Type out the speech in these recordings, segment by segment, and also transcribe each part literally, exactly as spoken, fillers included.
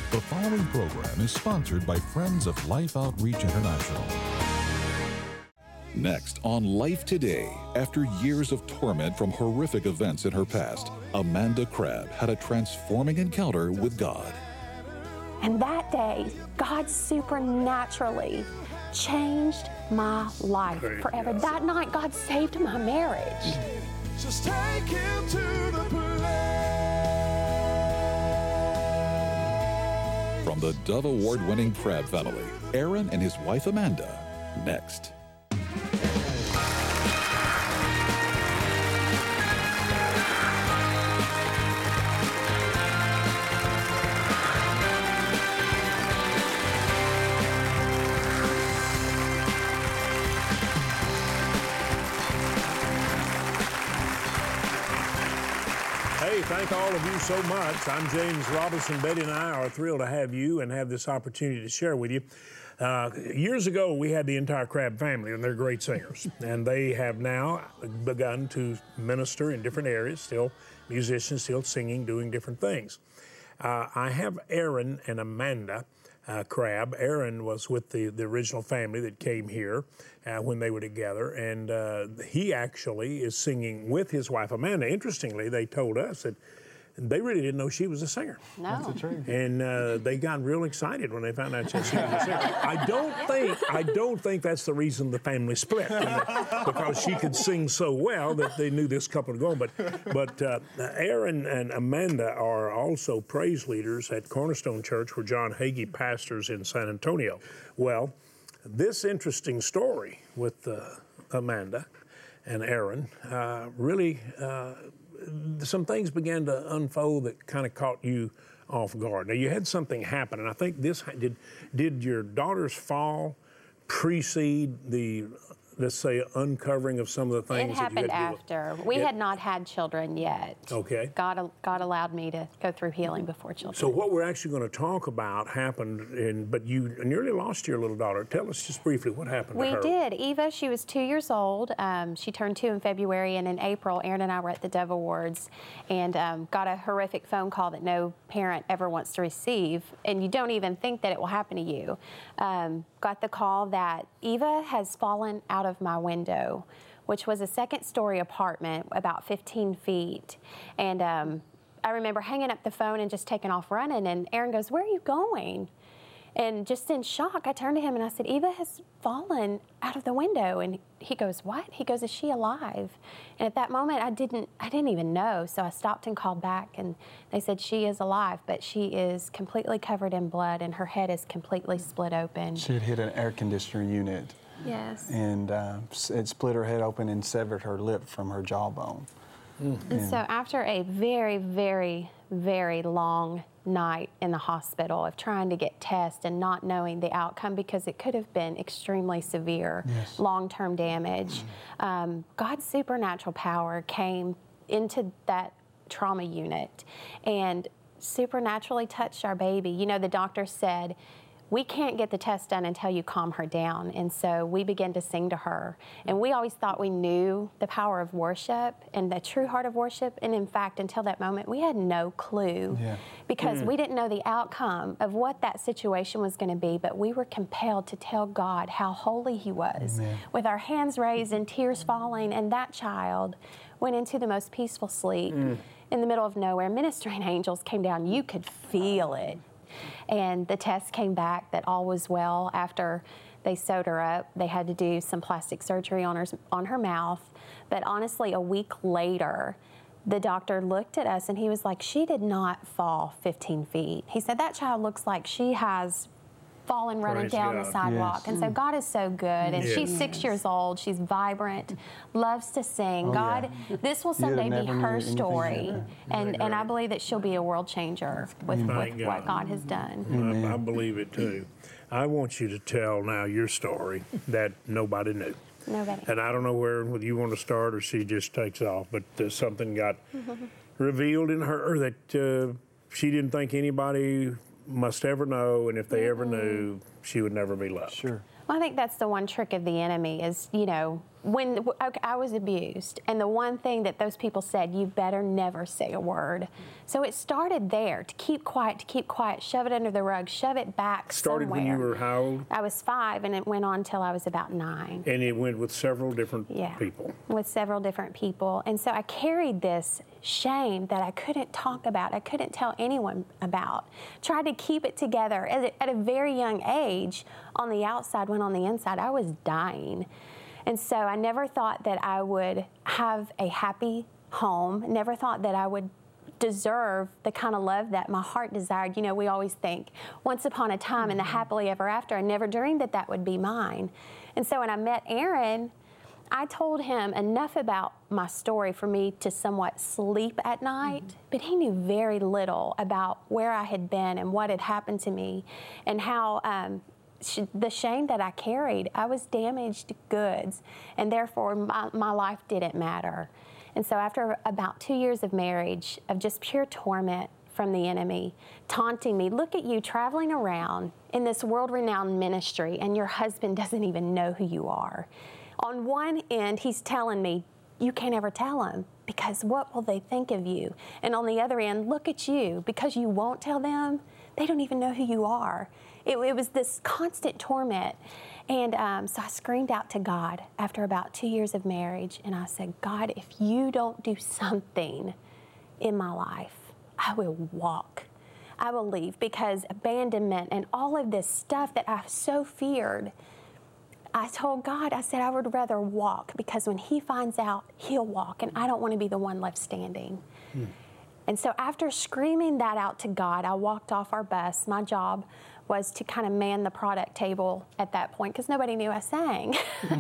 The following program is sponsored by Friends of Life Outreach International. Next on Life Today, after years of torment from horrific events in her past, Amanda Crabb had a transforming encounter with God. And that day, God supernaturally changed my life Great, forever. yes. That night, God saved my marriage. Just take him to the place. From the Dove Award-winning Crabb family, Aaron and his wife Amanda, next. Hey, thank all of you so much. I'm James Robinson. Betty and I are thrilled to have you and have this opportunity to share with you. Uh, years ago, we had the entire Crabb family, and they're great singers. And they have now begun to minister in different areas, still musicians, still singing, doing different things. Uh, I have Aaron and Amanda uh, Crabb. Aaron was with the, the original family that came here uh, when they were together, and uh, he actually is singing with his wife Amanda. Interestingly, they told us that they really didn't know she was a singer. No. That's the truth. And uh, they got real excited when they found out she was a singer. I don't think I don't think that's the reason the family split, you know, because she could sing so well that they knew this couple would go on. But but uh, Aaron and Amanda are also praise leaders at Cornerstone Church, where John Hagee pastors in San Antonio. Well, this interesting story with uh, Amanda and Aaron uh, really. Uh, some things began to unfold that kind of caught you off guard. Now, you had something happen, and I think this, did did your daughter's fall precede the, let's say, uncovering of some of the things It that you happened had to after. We Yeah. had not had children yet. Okay. God, God allowed me to go through healing before children. So what we're actually going to talk about happened, in, but you nearly lost your little daughter. Tell us just briefly what happened We to her. did. Eva, she was two years old. Um, she turned two in February, and in April, Aaron and I were at the Dove Awards and um, got a horrific phone call that no parent ever wants to receive, and you don't even think that it will happen to you. Um, got the call that Eva has fallen out of my window, which was a second-story apartment, about fifteen feet, and um, I remember hanging up the phone and just taking off running, and Aaron goes, "Where are you going?" And just in shock, I turned to him and I said, "Eva has fallen out of the window." And he goes, "What?" He goes, "Is she alive?" And at that moment, I didn't, I didn't even know. So I stopped and called back, and they said she is alive, but she is completely covered in blood, and her head is completely split open. She had hit an air conditioner unit, Yes. and uh, it split her head open and severed her lip from her jawbone. And so after a very, very, very long night in the hospital of trying to get tests and not knowing the outcome, because it could have been extremely severe, Yes. long-term damage, um, God's supernatural power came into that trauma unit and supernaturally touched our baby. You know, the doctor said, "We can't get the test done until you calm her down." And so we began to sing to her. And we always thought we knew the power of worship and the true heart of worship. And in fact, until that moment, we had no clue Yeah. because we didn't know the outcome of what that situation was going to be. But we were compelled to tell God how holy He was, Amen. with our hands raised and tears falling. And that child went into the most peaceful sleep in the middle of nowhere. Ministering angels came down. You could feel it. And the test came back that all was well. After they sewed her up, they had to do some plastic surgery on her, on her mouth. But honestly, a week later, the doctor looked at us and he was like, "She did not fall fifteen feet. He said, "That child looks like she has fallen running Praise down God. the sidewalk." Yes. And so God is so good. And Yes. she's six years old. She's vibrant, loves to sing. Oh, God, yeah. this will You'd have someday be never knew her anything story. better. And, and I believe that she'll be a world changer with, Thank with God. what God has done. I, I believe it too. I want you to tell now your story that nobody knew. Nobody. And I don't know where whether you want to start or she just takes off, but uh, something got revealed in her that uh, she didn't think anybody must ever know, and if they ever knew, she would never be loved. Sure. Well, I think that's the one trick of the enemy is, you know, when okay, I was abused, and the one thing that those people said, you better never say a word. So it started there, to keep quiet, to keep quiet, shove it under the rug, shove it back Started somewhere. when you were how old? I was five, and it went on till I was about nine. And it went with several different Yeah, people. with several different people. And so I carried this shame that I couldn't talk about, I couldn't tell anyone about. Tried to keep it together. At a, at a very young age, on the outside, when on the inside, I was dying. And so I never thought that I would have a happy home, never thought that I would deserve the kind of love that my heart desired. You know, we always think, once upon a time in the happily ever after, I never dreamed that that would be mine. And so when I met Aaron, I told him enough about my story for me to somewhat sleep at night, mm-hmm. but he knew very little about where I had been and what had happened to me and how um, sh- the shame that I carried. I was damaged goods, and therefore my, my life didn't matter. And so after about two years of marriage, of just pure torment from the enemy, taunting me, look at you traveling around in this world-renowned ministry, and your husband doesn't even know who you are. On one end, he's telling me, you can't ever tell him, because what will they think of you? And on the other end, look at you, because you won't tell them, they don't even know who you are. It, it was this constant torment. And um, so I screamed out to God after about two years of marriage, and I said, God, if you don't do something in my life, I will walk. I will leave, because abandonment and all of this stuff that I so feared, I told God, I said, I would rather walk, because when he finds out, he'll walk, and I don't want to be the one left standing. Hmm. And so after screaming that out to God, I walked off our bus. My job was to kind of man the product table at that point, because nobody knew I sang.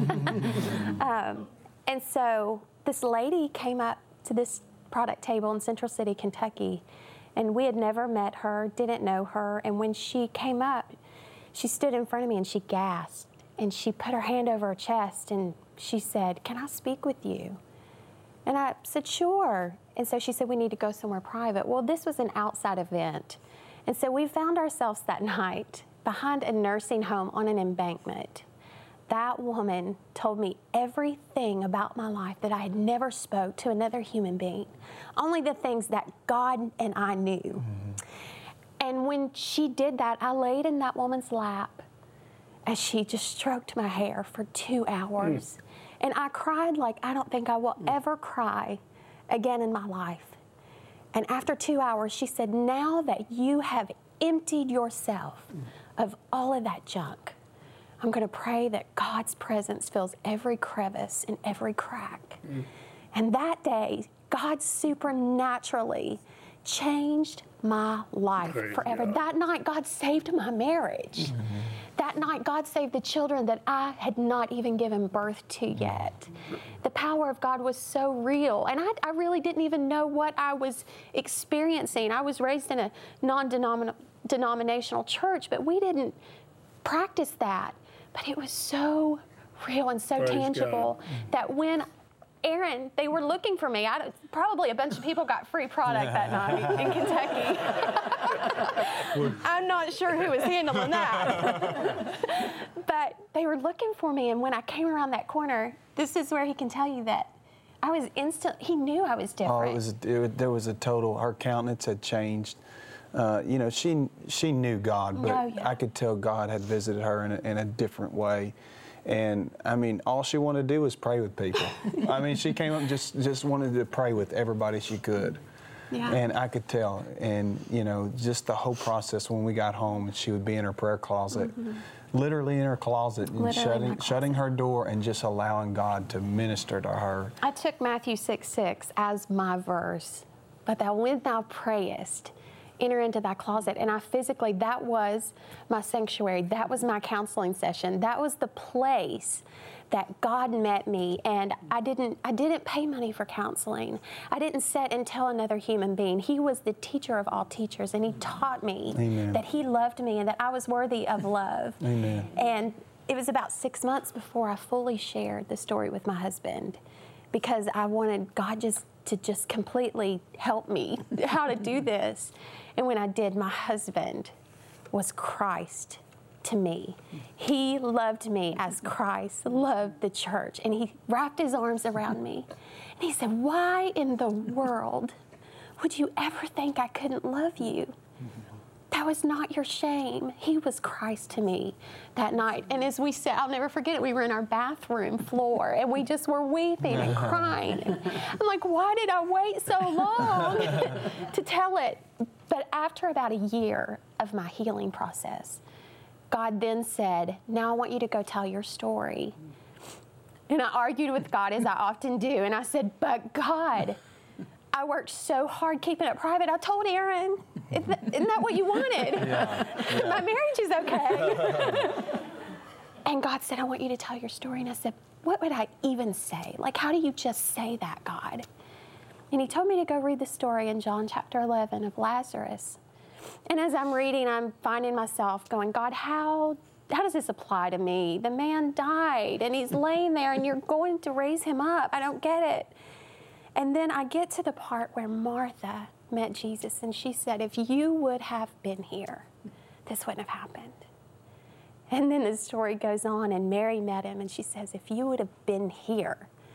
um, and so this lady came up to this product table in Central City, Kentucky, and we had never met her, didn't know her. And when she came up, she stood in front of me and she gasped. And she put her hand over her chest and she said, can I speak with you? And I said, sure. And so she said, we need to go somewhere private. Well, this was an outside event. And so we found ourselves that night behind a nursing home on an embankment. That woman told me everything about my life that I had never spoke to another human being, only the things that God and I knew. Mm-hmm. And when she did that, I laid in that woman's lap as she just stroked my hair for two hours. Mm. And I cried like I don't think I will mm. ever cry again in my life. And after two hours, she said, now that you have emptied yourself mm. of all of that junk, I'm going to pray that God's presence fills every crevice and every crack. Mm. And that day, God supernaturally changed my life Praise forever. God. That night, God saved my marriage. Mm-hmm. That night, God saved the children that I had not even given birth to yet. The power of God was so real. And I, I really didn't even know what I was experiencing. I was raised in a non-denominational church, but we didn't practice that. But it was so real and so Praise tangible God. That when Aaron, they were looking for me. I, probably a bunch of people got free product that night in Kentucky. I'm not sure who was handling that. But they were looking for me, and when I came around that corner, this is where he can tell you that I was instant. He knew I was different. Oh, it was, it, there was a total, her countenance had changed. Uh, you know, she she knew God, but oh, yeah. I could tell God had visited her in a, in a different way. And I mean, all she wanted to do was pray with people. I mean, she came up and just, just wanted to pray with everybody she could. Yeah. And I could tell. And, you know, just the whole process when we got home, and she would be in her prayer closet, mm-hmm. literally in her closet, and shutting, closet. shutting her door and just allowing God to minister to her. I took Matthew six six as my verse, but that when thou prayest, enter into thy closet. And I physically, that was my sanctuary. That was my counseling session. That was the place that God met me. And I didn't, I didn't pay money for counseling. I didn't sit and tell another human being. He was the teacher of all teachers, and he taught me Amen. That he loved me and that I was worthy of love. Amen. And it was about six months before I fully shared the story with my husband, because I wanted God just to just completely help me how to do this. And when I did, my husband was Christ to me. He loved me as Christ loved the church, and he wrapped his arms around me. And he said, why in the world would you ever think I couldn't love you? That was not your shame. He was Christ to me that night. And as we said, I'll never forget it, we were in our bathroom floor and we just were weeping and crying. And I'm like, why did I wait so long to tell it? But after about a year of my healing process, God then said, now I want you to go tell your story. And I argued with God, as I often do. And I said, but God, I worked so hard keeping it private. I told Aaron, isn't that what you wanted? Yeah, yeah. My marriage is okay. And God said, I want you to tell your story. And I said, what would I even say? Like, how do you just say that, God? And he told me to go read the story in John chapter eleven of Lazarus. And as I'm reading, I'm finding myself going, God, how, how does this apply to me? The man died, and he's laying there, and you're going to raise him up. I don't get it. And then I get to the part where Martha met Jesus, and she said, if you would have been here, this wouldn't have happened. And then the story goes on, and Mary met him, and she says, if you would have been here,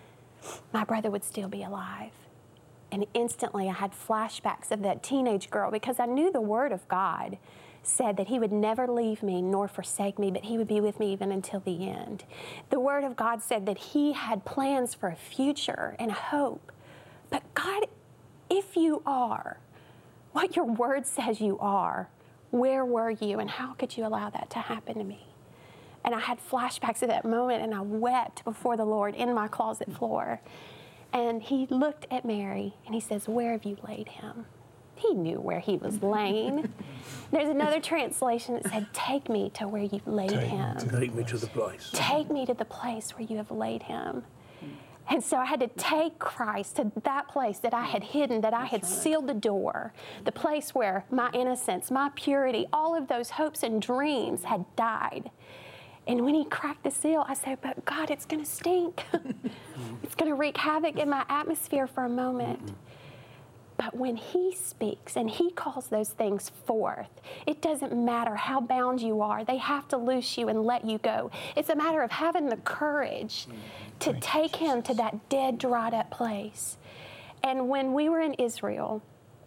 my brother would still be alive. And instantly I had flashbacks of that teenage girl, because I knew the Word of God said that he would never leave me nor forsake me, but he would be with me even until the end. The Word of God said that he had plans for a future and a hope. But God, if you are what your Word says you are, where were you and how could you allow that to happen to me? And I had flashbacks of that moment, and I wept before the Lord in my closet floor. And he looked at Mary and he says, where have you laid him? He knew where he was laying. There's another translation that said, take me to where you've laid take, him. Take me to the place. Take me to the place where you have laid him. And so I had to take Christ to that place that I had hidden, that I had sealed the door, the place where my innocence, my purity, all of those hopes and dreams had died. And when he cracked the seal, I said, but God, it's going to stink. It's going to wreak havoc in my atmosphere for a moment. But when he speaks and he calls those things forth, it doesn't matter how bound you are. They have to loose you and let you go. It's a matter of having the courage to take him to that dead, dried up place. And when we were in Israel,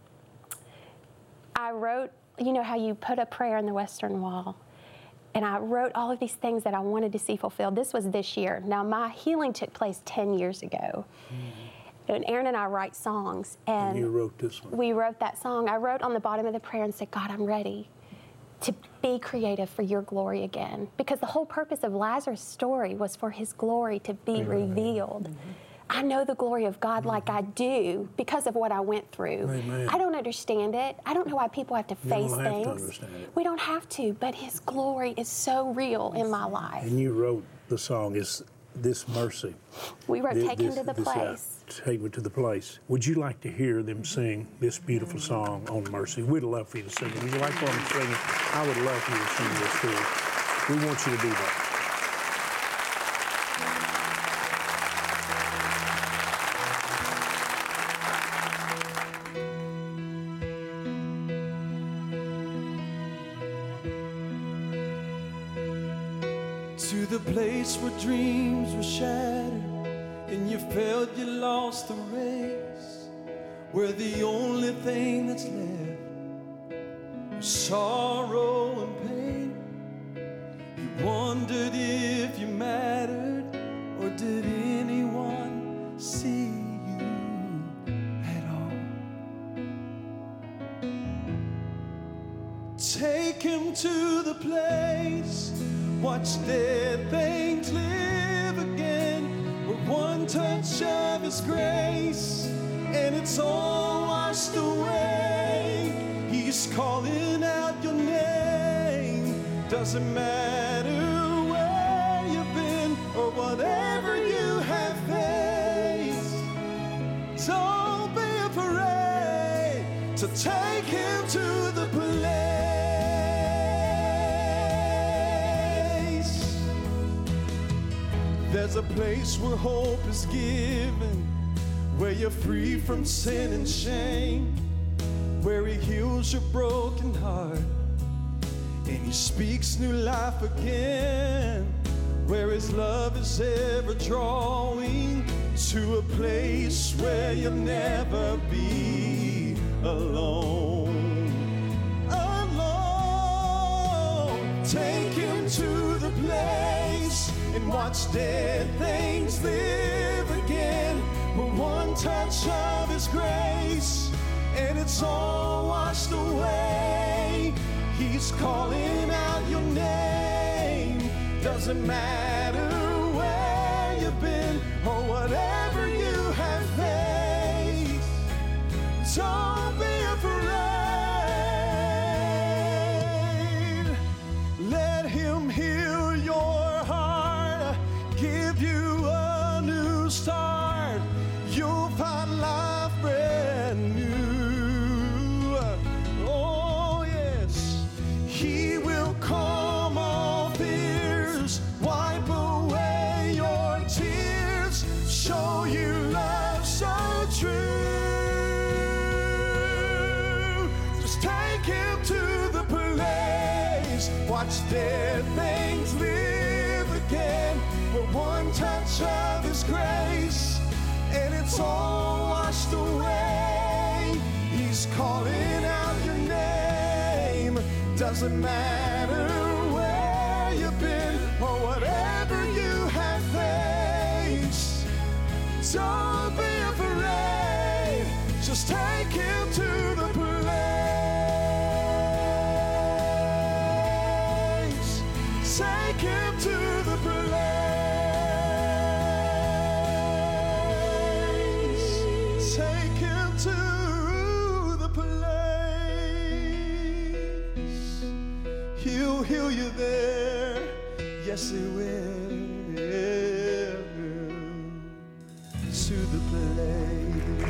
I wrote, you know how you put a prayer in the Western Wall? And I wrote all of these things that I wanted to see fulfilled. This was this year. Now, my healing took place ten years ago. Mm-hmm. And Aaron and I write songs. And, and you wrote this one. We wrote that song. I wrote on the bottom of the prayer and said, God, I'm ready to be creative for your glory again. Because the whole purpose of Lazarus' story was for his glory to be mm-hmm. revealed. Mm-hmm. I know the glory of God mm-hmm. like I do because of what I went through. Amen. I don't understand it. I don't know why people have to you face don't things. have to understand it. We don't have to, but his glory is so real in my life. And you wrote the song, is This Mercy. We wrote this, Take Him to the this, Place. Uh, take Me to the Place. Would you like to hear them sing this beautiful song on mercy? We'd love for you to sing it. Would you like for them to sing it? I would love for you to sing this too. We want you to do that. To the place where dreams were shattered and you felt you lost the race, where the only thing that's left is sorrow and pain. You wondered if you mattered, or did anyone see you at all? Take him to the place, watch dead things live again, with one touch of his grace, and it's all washed away. He's calling out your name. Doesn't matter where you've been or whatever you have faced. Don't be afraid to take him to the place. There's a place where hope is given, where you're free from sin and shame, where he heals your broken heart and He speaks new life again, where His love is ever drawing to a place where you'll never be alone. Alone. Take Him to the place and watch dead things live again. With one touch of His grace, and it's all washed away. He's calling out your name. Doesn't matter where you've been or whatever you have faced. Don't be afraid. Let Him heal your heart, give you a new start. You'll find life brand new. Oh yes, He will calm all fears, wipe away your tears, show you love so true. Just take Him to the place, watch dead things live again, with one touch of His grace, and it's all washed away. He's calling out your name. Doesn't matter where you've been or whatever you have faced. Don't be afraid. Just take Him to the place. Take Him to the place. Take Him to the place. He'll heal you there. Yes, He will. To the place.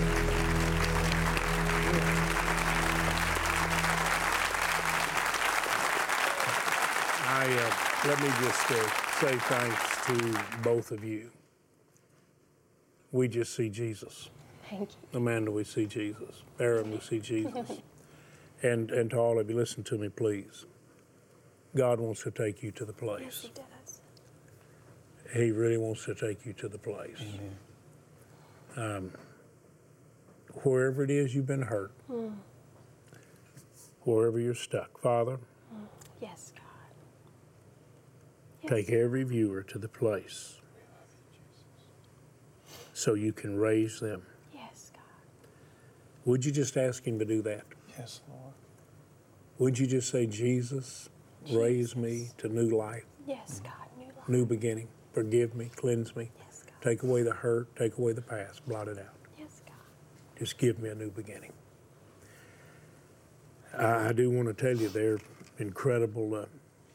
I, uh, let me just uh, say thanks to both of you. We just see Jesus. Thank you. Amanda, we see Jesus. Aaron, we see Jesus. and and to all of you, listen to me, please. God wants to take you to the place. Yes, He does. He really wants to take you to the place. Um, wherever it is you've been hurt, Mm. wherever you're stuck, Father, Yes, God. Yes. take every viewer to the place so you can raise them. Yes, God. Would you just ask Him to do that? Yes, Lord. Would you just say, Jesus, raise me to new life, Yes, God. New life. new beginning. Forgive me, cleanse me. Yes, God. Take away the hurt, take away the past, blot it out. Yes, God. Just give me a new beginning. I, I do want to tell you, they're incredible. Uh,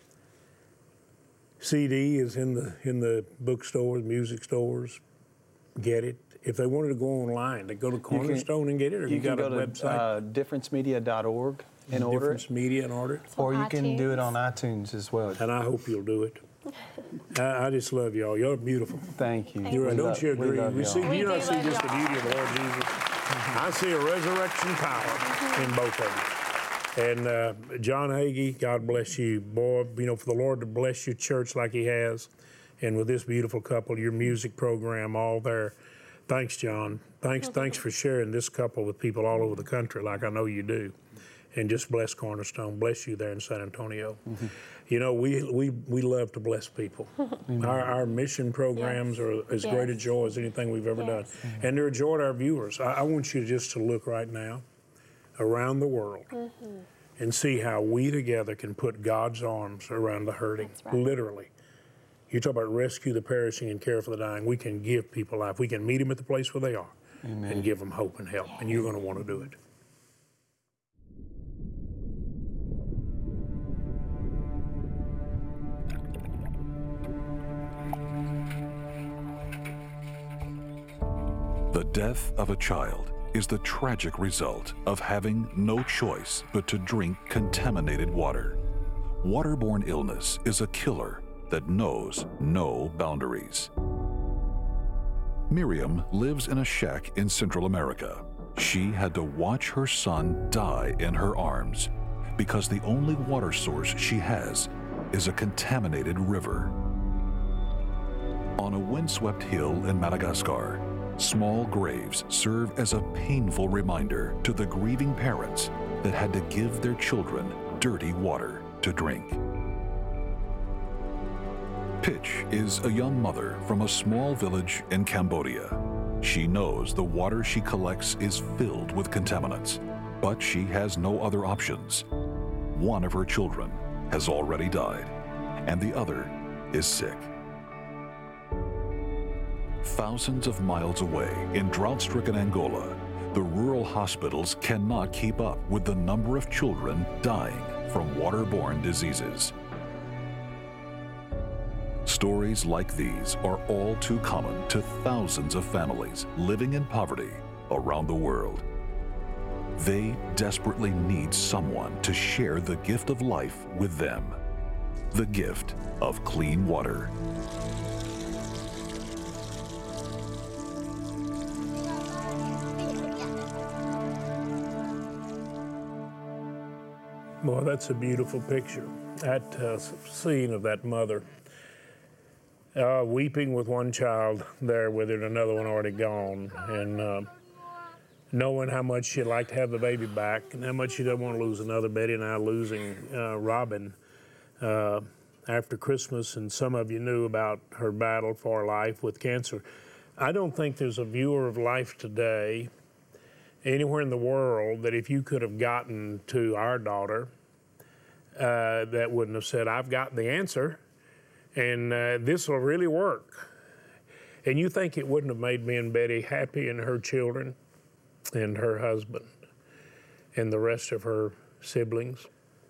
C D is in the in the bookstores, music stores. Get it. If they wanted to go online, they go to Cornerstone and get it. Or you, You got can a go to website, uh, difference media dot org and order Difference it, Media, and order it. or you on can do it iTunes. on iTunes as well. And I hope you'll do it. I, I just love y'all. Y'all are beautiful. Thank you. You're, We don't love- you we agree? love We y'all. see, We you do not see love just the y'all. beauty of the Lord Jesus. I see a resurrection power in both of you. And uh, John Hagee, God bless you, boy. You know, for the Lord to bless your church like He has, and with this beautiful couple, your music program, all there. Thanks, John. Thanks, thanks for sharing this couple with people all over the country, like I know you do. And just bless Cornerstone. Bless you there in San Antonio. Mm-hmm. You know, we, we we love to bless people. our, our mission programs Yes. are as Yes. great a joy as anything we've ever Yes. done. And they're a joy to our viewers. I, I want you just to look right now around the world Mm-hmm. and see how we together can put God's arms around the hurting, That's right. literally. You talk about rescue the perishing and care for the dying. We can give people life. We can meet them at the place where they are and give them hope and help. And you're going to want to do it. The death of a child is the tragic result of having no choice but to drink contaminated water. Waterborne illness is a killer that knows no boundaries. Miriam lives in a shack in Central America. She had to watch her son die in her arms. because the only water source she has is a contaminated river. On a windswept hill in Madagascar, small graves serve as a painful reminder to the grieving parents that had to give their children dirty water to drink. Pitch is a young mother from a small village in Cambodia. She knows the water she collects is filled with contaminants, but she has no other options. One of her children has already died, and the other is sick. Thousands of miles away in drought-stricken Angola, the rural hospitals cannot keep up with the number of children dying from waterborne diseases. Stories like these are all too common to thousands of families living in poverty around the world. They desperately need someone to share the gift of life with them, the gift of clean water. Boy, that's a beautiful picture. That uh, scene of that mother uh, weeping with one child there with her and another one already gone, and uh, knowing how much she'd like to have the baby back and how much she doesn't want to lose another. Betty and I losing uh, Robin uh, after Christmas, and some of you knew about her battle for life with cancer. I don't think there's a viewer of life today anywhere in the world that if you could have gotten to our daughter, uh, that wouldn't have said, I've got the answer, and uh, this will really work. And you think it wouldn't have made me and Betty happy and her children and her husband and the rest of her siblings?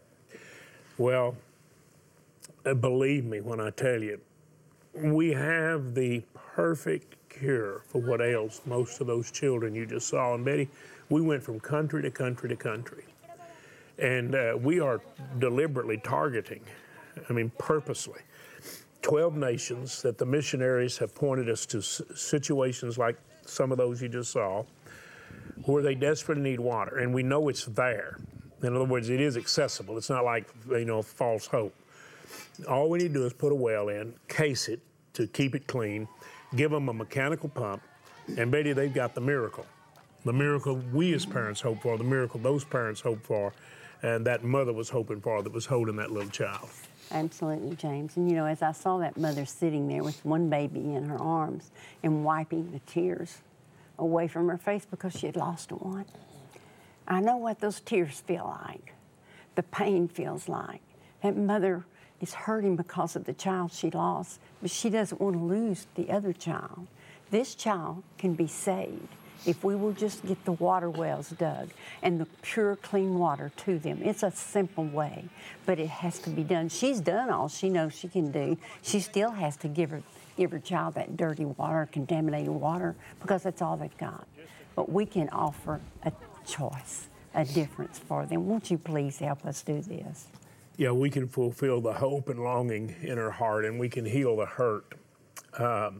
Well, uh, believe me when I tell you, we have the perfect cure for what ails most of those children you just saw. And Betty, we went from country to country to country. And uh, we are deliberately targeting, I mean purposely, twelve nations that the missionaries have pointed us to situations like some of those you just saw, where they desperately need water. And we know it's there. In other words, it is accessible. It's not like, you know, false hope. All we need to do is put a well in, case it to keep it clean, give them a mechanical pump, and Betty, they've got the miracle. The miracle we as parents hope for, the miracle those parents hope for, and that mother was hoping for that was holding that little child. Absolutely, James. And you know, as I saw that mother sitting there with one baby in her arms and wiping the tears away from her face because she had lost one, I know what those tears feel like. The pain feels like. That mother is hurting because of the child she lost, but she doesn't want to lose the other child. This child can be saved if we will just get the water wells dug and the pure, clean water to them. It's a simple way, but it has to be done. She's done all she knows she can do. She still has to give her, give her child that dirty water, contaminated water, because that's all they've got. But we can offer a choice, a difference for them. Won't you please help us do this? Yeah, we can fulfill the hope and longing in her heart, and we can heal the hurt um,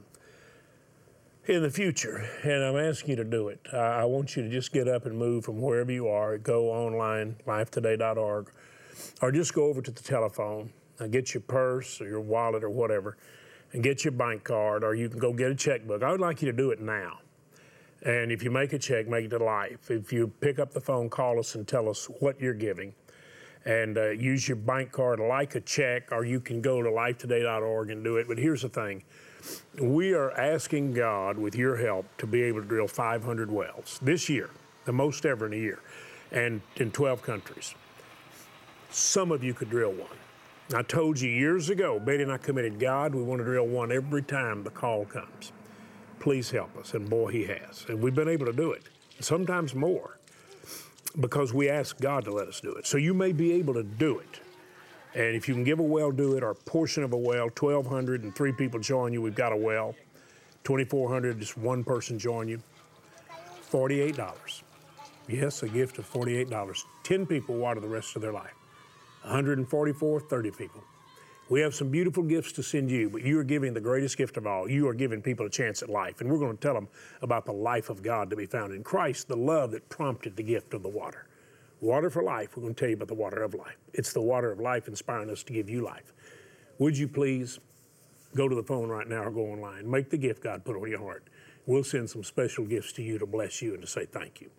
in the future. And I'm asking you to do it. Uh, I want you to just get up and move from wherever you are. Go online, life today dot org, or just go over to the telephone and get your purse or your wallet or whatever, and get your bank card, or you can go get a checkbook. I would like you to do it now. And if you make a check, make it to Life. If you pick up the phone, call us and tell us what you're giving. And uh, use your bank card like a check, or you can go to life today dot org and do it. But here's the thing. We are asking God, with your help, to be able to drill five hundred wells this year, the most ever in a year, and in twelve countries. Some of you could drill one. I told you years ago, Betty and I committed, God, we want to drill one every time the call comes. Please help us. And boy, he has. And we've been able to do it, sometimes more, because we asked God to let us do it. So you may be able to do it. And if you can give a well, do it, or a portion of a well, twelve hundred and three people join you, we've got a well. twenty-four hundred, just one person join you. forty-eight dollars. Yes, a gift of forty-eight dollars. ten people water the rest of their life. one hundred forty-four, thirty people. We have some beautiful gifts to send you, but you are giving the greatest gift of all. You are giving people a chance at life. And we're going to tell them about the life of God to be found in Christ, the love that prompted the gift of the water. Water for Life, we're going to tell you about the water of life. It's the water of life inspiring us to give you life. Would you please go to the phone right now or go online. Make the gift God put on your heart. We'll send some special gifts to you to bless you and to say thank you.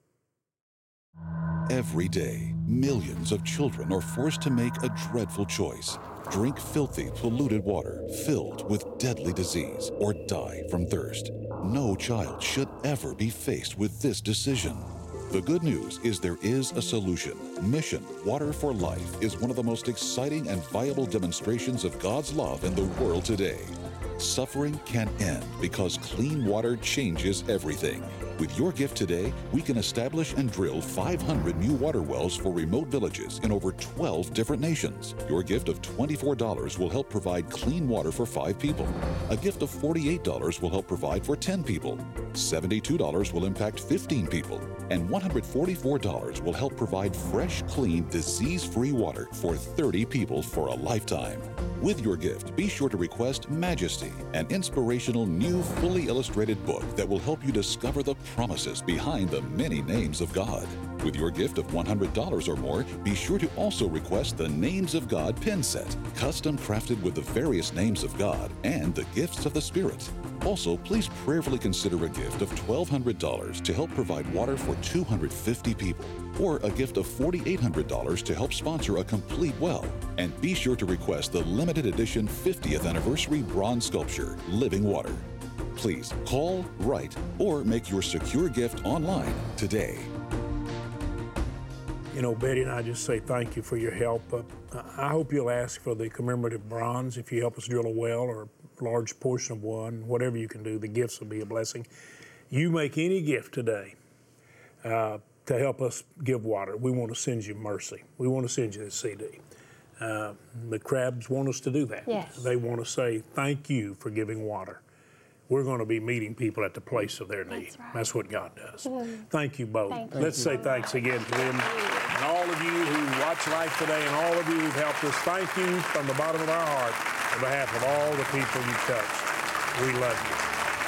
Every day, millions of children are forced to make a dreadful choice. Drink filthy, polluted water filled with deadly disease or die from thirst. No child should ever be faced with this decision. The good news is there is a solution. Mission Water for Life is one of the most exciting and viable demonstrations of God's love in the world today. Suffering can end because clean water changes everything. With your gift today, we can establish and drill five hundred new water wells for remote villages in over twelve different nations. Your gift of twenty-four dollars will help provide clean water for five people. A gift of forty-eight dollars will help provide for ten people. seventy-two dollars will impact fifteen people. And one hundred forty-four dollars will help provide fresh, clean, disease-free water for thirty people for a lifetime. With your gift, be sure to request Majesty, an inspirational new fully illustrated book that will help you discover the promises behind the many names of God. With your gift of one hundred dollars or more, be sure to also request the Names of God pin set, custom crafted with the various names of God and the gifts of the Spirit. Also, please prayerfully consider a gift of twelve hundred dollars to help provide water for two hundred fifty people, or a gift of forty-eight hundred dollars to help sponsor a complete well. And be sure to request the limited edition fiftieth anniversary bronze sculpture, Living Water. Please call, write, or make your secure gift online today. You know, Betty and I just say thank you for your help. Uh, I hope you'll ask for the commemorative bronze if you help us drill a well or a large portion of one. Whatever you can do, the gifts will be a blessing. You make any gift today uh, to help us give water. We want to send you mercy. We want to send you this C D. Uh, the Crabs want us to do that. Yes. They want to say thank you for giving water. We're going to be meeting people at the place of their need. That's right. That's what God does. Mm. Thank you both. Thank you. Let's say thanks again to them. And all of you who watch Life Today and all of you who've helped us, thank you from the bottom of our heart on behalf of all the people you touched. We love you.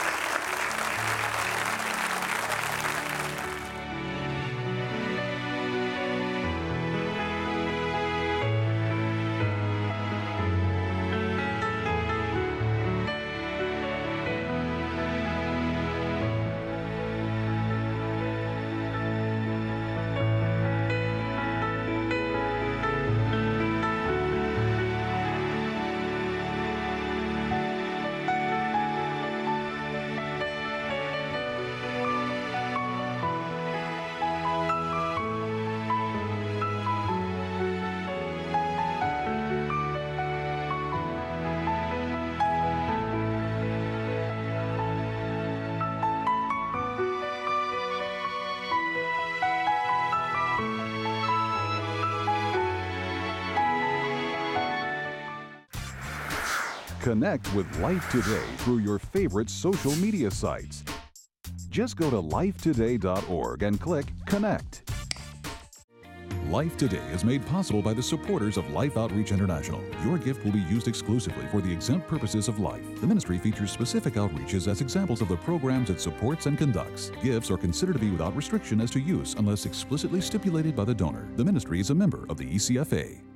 Connect with Life Today through your favorite social media sites. Just go to life today dot org and click Connect. Life Today is made possible by the supporters of Life Outreach International. Your gift will be used exclusively for the exempt purposes of life. The ministry features specific outreaches as examples of the programs it supports and conducts. Gifts are considered to be without restriction as to use unless explicitly stipulated by the donor. The ministry is a member of the E C F A.